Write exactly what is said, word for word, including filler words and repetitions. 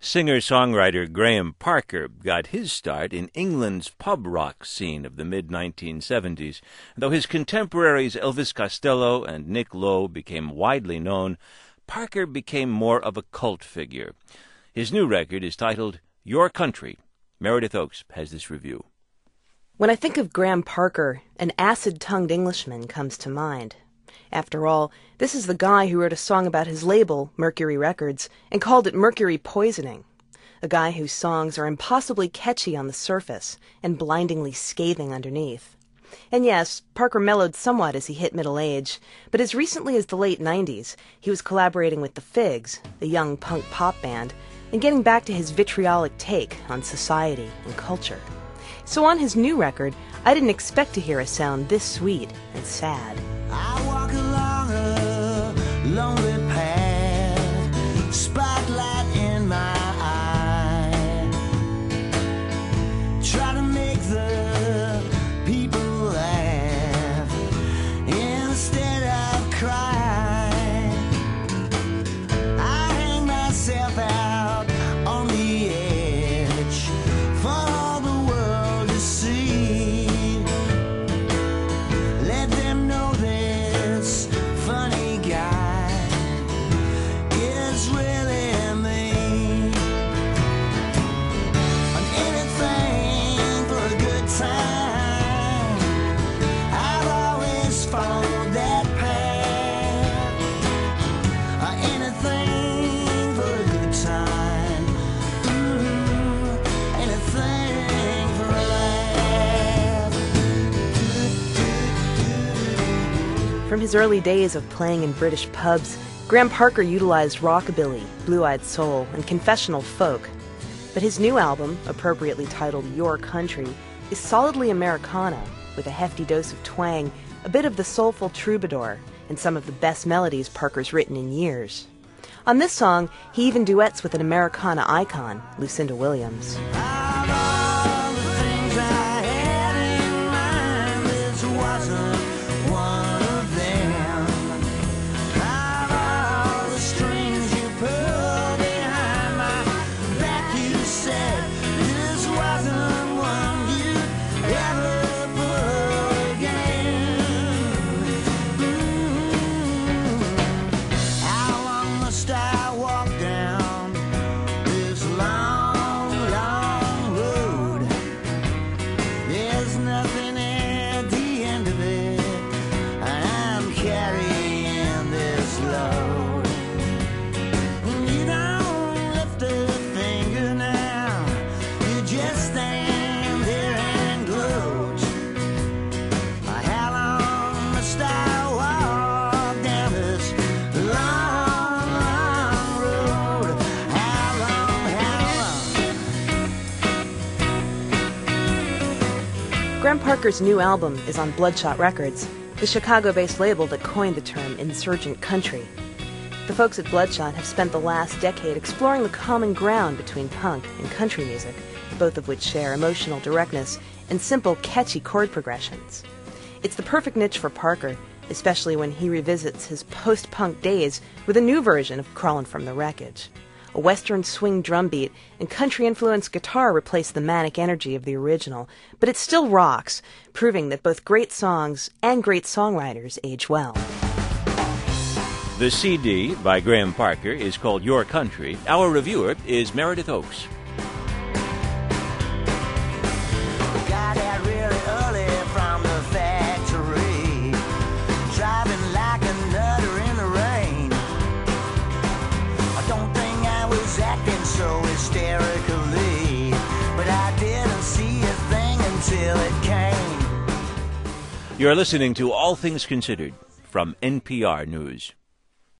Singer-songwriter Graham Parker got his start in England's pub rock scene of the mid nineteen seventies. Though his contemporaries Elvis Costello and Nick Lowe became widely known, Parker became more of a cult figure. His new record is titled Your Country. Meredith Oakes has this review. When I think of Graham Parker, an acid-tongued Englishman comes to mind. After all, this is the guy who wrote a song about his label, Mercury Records, and called it Mercury Poisoning. A guy whose songs are impossibly catchy on the surface and blindingly scathing underneath. And yes, Parker mellowed somewhat as he hit middle age, but as recently as the late nineties, he was collaborating with the Figs, the young punk pop band, and getting back to his vitriolic take on society and culture. So on his new record, I didn't expect to hear a sound this sweet and sad. I walk along a lonely path, spotlight in my eye, try to make the people laugh instead of cry. I hang myself out on the edge for all the world to see. Let them know this funny guy is really me. On anything for a good time, I've always followed that path. On anything for a good time, ooh, anything for a laugh. From his early days of playing in British pubs, Graham Parker utilized rockabilly, blue-eyed soul, and confessional folk. But his new album, appropriately titled Your Country, is solidly Americana, with a hefty dose of twang, a bit of the soulful troubadour, and some of the best melodies Parker's written in years. On this song, he even duets with an Americana icon, Lucinda Williams. Of all the things I had in mind, this wasn't one of them. Of all the strings you pulled behind my back, you said this wasn't one you'd ever pull again. Mm. How long must I walk down this long, long road? There's nothing at the end of it. I'm carrying this load. You don't lift a finger now. You just stand there and gloat. How long must I walk down this long, long road? How long, how long? Graham Parker's new album is on Bloodshot Records, the Chicago-based label that coined the term insurgent country. The folks at Bloodshot have spent the last decade exploring the common ground between punk and country music, both of which share emotional directness and simple, catchy chord progressions. It's the perfect niche for Parker, especially when he revisits his post-punk days with a new version of Crawlin' from the Wreckage. A western swing drum beat and country-influenced guitar replace the manic energy of the original, but it still rocks, proving that both great songs and great songwriters age well. The C D by Graham Parker is called Your Country. Our reviewer is Meredith Oakes. Got out really early from the factory, driving like a nutter in the rain. I don't think I was acting so hysterically, but I didn't see a thing until it came. You're listening to All Things Considered from N P R News.